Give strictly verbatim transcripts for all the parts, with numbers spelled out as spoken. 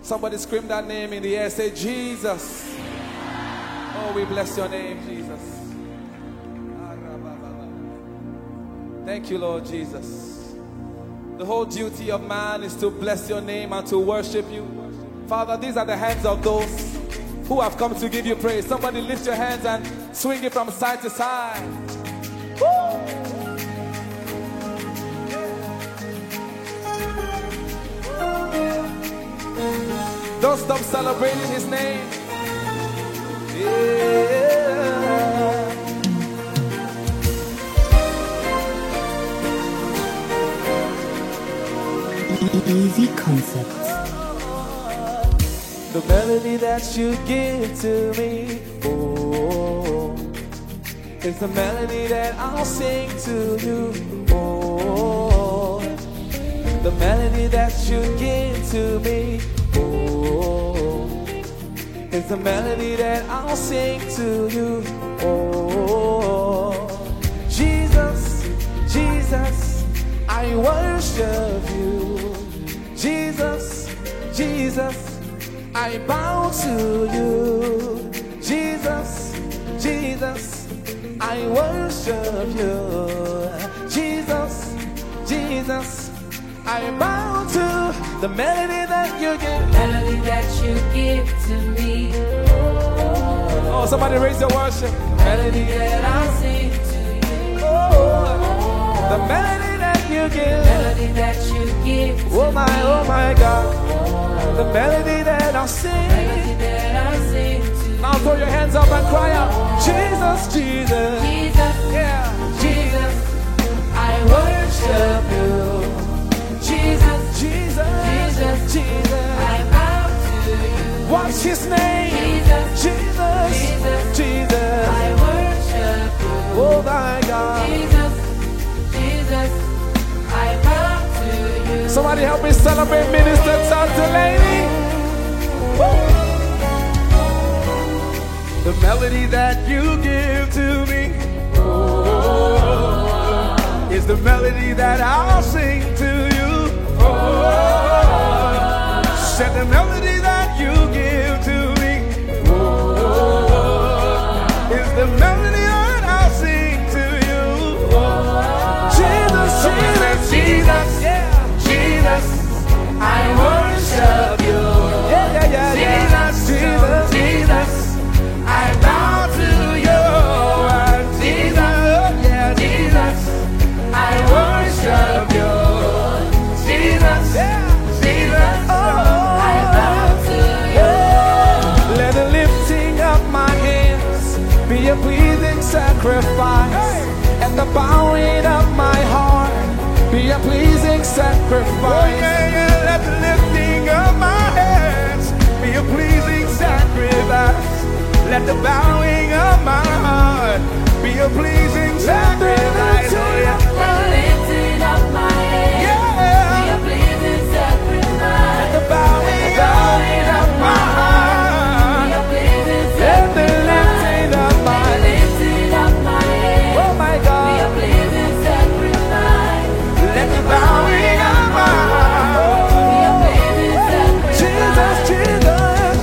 Somebody scream that name in the air. Say, Jesus. Oh, we bless your name, Jesus. Thank you, Lord Jesus. The whole duty of man is to bless your name and to worship you. Father, these are the hands of those who have come to give you praise. Somebody lift your hands and swing it from side to side. Woo! Don't stop celebrating his name. Yeah. Easy Concepts. The melody that you give to me, oh, it's the melody that I'll sing to you, oh, the melody that you give to me, oh, it's the melody that I'll sing to you, oh, Jesus, Jesus, I worship you, Jesus, Jesus, I bow to you, Jesus, Jesus, I worship you, Jesus, Jesus, I bow to the melody that you give, melody that you give to me. Oh, oh somebody raise your worship, melody that I sing to you. Oh, the melody that you give, melody that you give to oh my, oh my God, the melody that I'll sing, melody that I sing to you. Now throw your hands up and cry out, Jesus, Jesus, Jesus, yeah, Jesus, I worship you. Jesus, Jesus, Jesus, Jesus, I bow to you. What's his name? Jesus, Jesus, Jesus, Jesus, I worship you. Oh my God, Jesus, Jesus, I bow to you. Somebody help me celebrate Minister Santa Lady. Woo! The melody that you give to me, oh, is the melody that I'll sing to you. Oh, said the melody that you give to me, oh, is the melody that I'll sing to you. Oh, Jesus, Jesus, Jesus, yeah, Jesus, I worship you. yeah, yeah, yeah, yeah. Jesus, Jesus, Jesus, I bow to you. Jesus, yeah, Jesus, I worship you. Jesus, Jesus, oh, I bow to you. Let the lifting of my hands be a pleasing sacrifice, and the bowing of my heart be a pleasing sacrifice. Oh, yeah, yeah. Let the lifting of my hands be a pleasing sacrifice. Let the bowing of my heart be a pleasing sacrifice. Oh, yeah. The lifting of my hands, Yeah. be a pleasing sacrifice. The bowing of my heart, Be a pleasing let the sacrifice. lifting of my The lifting of my hands, oh my be a God, pleasing sacrifice. let the bowing of my heart, Be a pleasing sacrifice. Jesus, Jesus.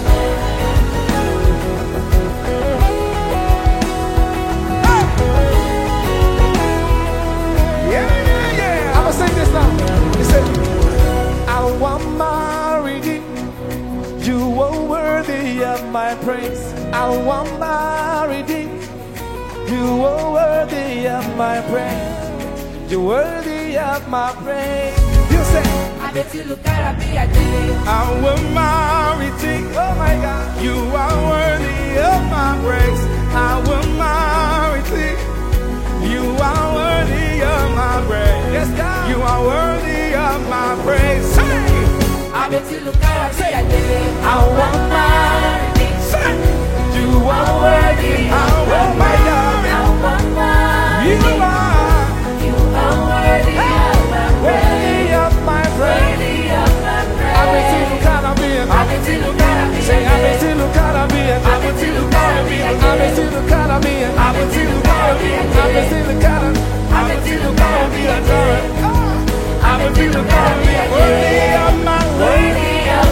Yeah, yeah, yeah. I'ma sing this now. He said, I want my redeem. You are worthy of my praise. I want my redeem. You are worthy of my praise. You're worthy of my praise. You say, I bet you look at me, I did. I want my redeem. Oh my God. You are worthy of my praise. I want my redeem. You are worthy of my praise. Yes, God. You are worthy of my praise. Say, I bet you look at me, I did. I want my redeem. Say, you are worthy. I want my God. I want my You are You are worthy of my worthy praise. of my praise. Worthy of my praise. I bet you look at me. I bet you look at me, Say, I bet you look at me. I bet you look at me, I bet you look at me. I bet you look at me, I bet you look at me. I bet you look at me, I bet you look at me. Worthy of my praise. worthy of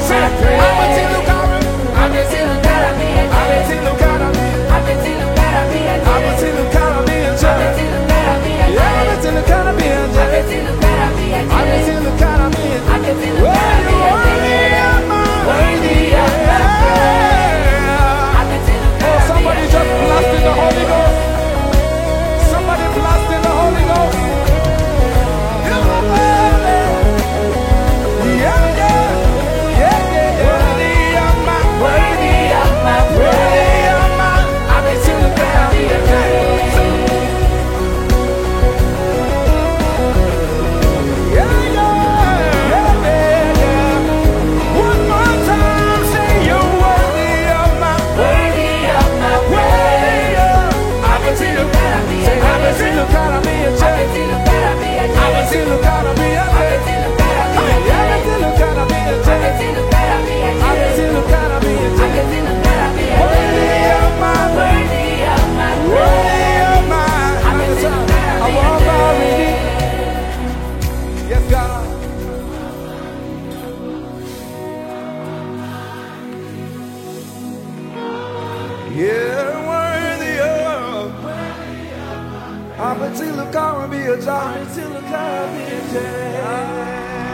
Yeah, worthy of. Up until the car be a job. Until the car be a job.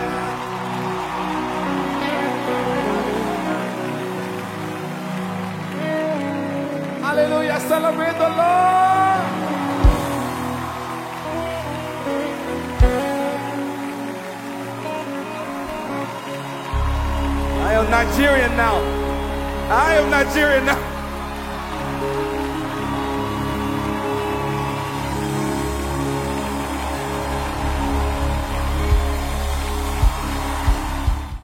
Hallelujah, celebrate the Lord. I am Nigerian now. I am Nigerian now.